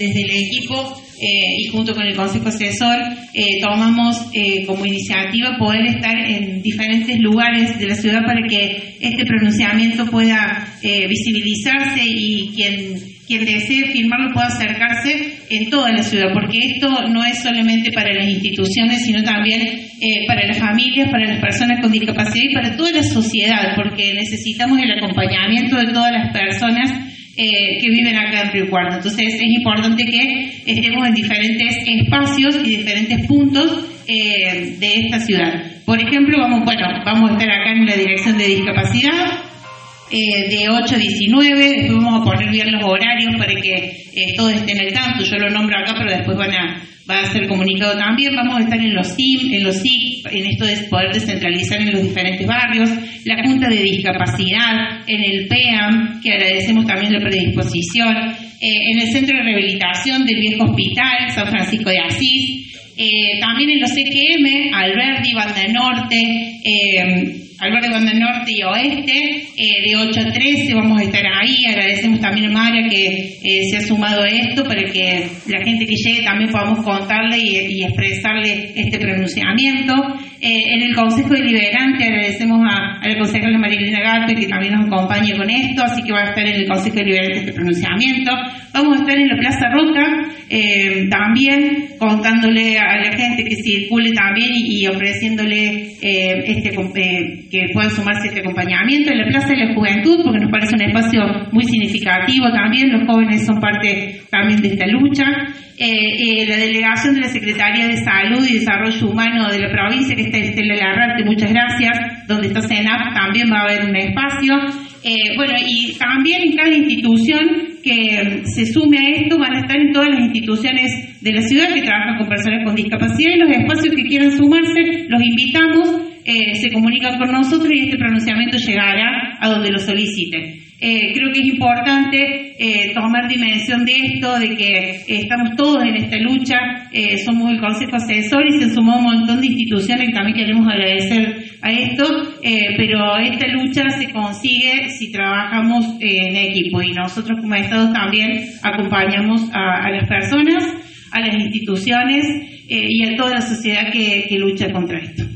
desde el equipo y junto con el Consejo Asesor tomamos como iniciativa poder estar en diferentes lugares de la ciudad para que este pronunciamiento pueda visibilizarse y quien desee firmarlo pueda acercarse en toda la ciudad, porque esto no es solamente para las instituciones, sino también para las familias, para las personas con discapacidad y para toda la sociedad, porque necesitamos el acompañamiento de todas las personas que viven acá en Río Cuarto. Entonces es importante que estemos en diferentes espacios y diferentes puntos de esta ciudad. Por ejemplo, vamos a estar acá en la Dirección de Discapacidad de 8 a 19, después vamos a poner bien los horarios para que todos estén al tanto. Yo lo nombro acá, pero después va a ser comunicado también. Vamos a estar en los SIM, en los SIC, en esto de poder descentralizar en los diferentes barrios, la Junta de Discapacidad, en el PEAM, que agradecemos también la predisposición, en el Centro de Rehabilitación del Viejo Hospital, San Francisco de Asís, también en los CQM, Alberdi, Banda Norte, Banda Norte y Oeste, de 8 a 13 vamos a estar ahí. Agradecemos también a Mara que se ha sumado a esto para que la gente que llegue también podamos contarle y expresarle este pronunciamiento. En el Consejo Deliberante agradecemos a la concejala Marilena Gato que también nos acompaña con esto, así que va a estar en el Consejo Deliberante este pronunciamiento. Vamos a estar en la Plaza Roca también contándole a la gente que circule también y ofreciéndole que puedan sumarse a este acompañamiento. En la Plaza de la Juventud, porque nos parece un espacio muy significativo también, los jóvenes son parte también de esta lucha. La delegación de la Secretaría de Salud y Desarrollo Humano de la provincia, que está Estela Larrarte, muchas gracias, donde está CENAP, también va a haber un espacio. Y también en cada institución que se sume a esto van a estar en todas las instituciones de la ciudad que trabajan con personas con discapacidad, y los espacios que quieran sumarse, los invitamos, se comunican con nosotros y este pronunciamiento llegará a donde lo soliciten. Creo que es importante tomar dimensión de esto, de que estamos todos en esta lucha, somos el Consejo Asesor y se sumó un montón de instituciones que también queremos agradecer a esto, pero esta lucha se consigue si trabajamos en equipo, y nosotros como Estado también acompañamos a las personas, a las instituciones y a toda la sociedad que lucha contra esto.